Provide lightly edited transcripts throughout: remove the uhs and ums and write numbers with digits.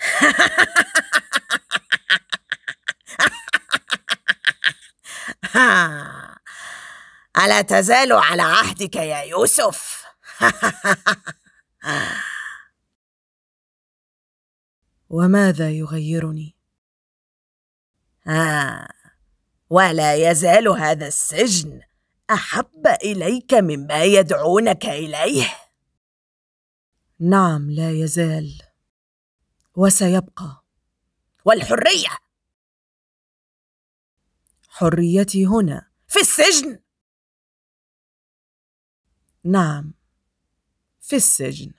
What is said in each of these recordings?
ألا تزال على عهدك يا يوسف؟ وماذا يغيرني؟ ولا يزال هذا السجن أحب إليك مما يدعونك إليه؟ نعم، لا يزال وسيبقى. والحرية؟ حريتي هنا في السجن؟ نعم، في السجن.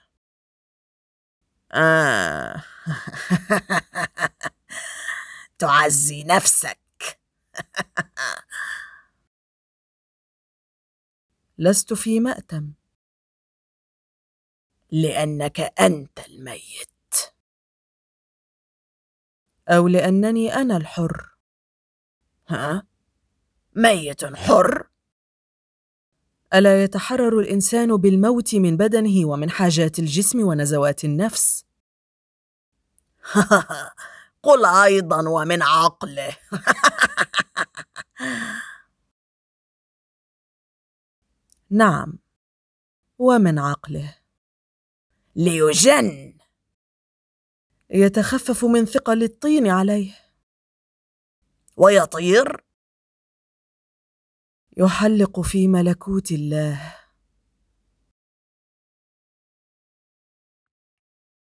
تعزي نفسك. لست في مأتم. لأنك أنت الميت. أو لأنني أنا الحر. ميت حر؟ ألا يتحرر الإنسان بالموت من بدنه ومن حاجات الجسم ونزوات النفس؟ قل أيضا ومن عقله. نعم، ومن عقله. ليجن. يتخفف من ثقل الطين عليه. ويطير. يحلق في ملكوت الله.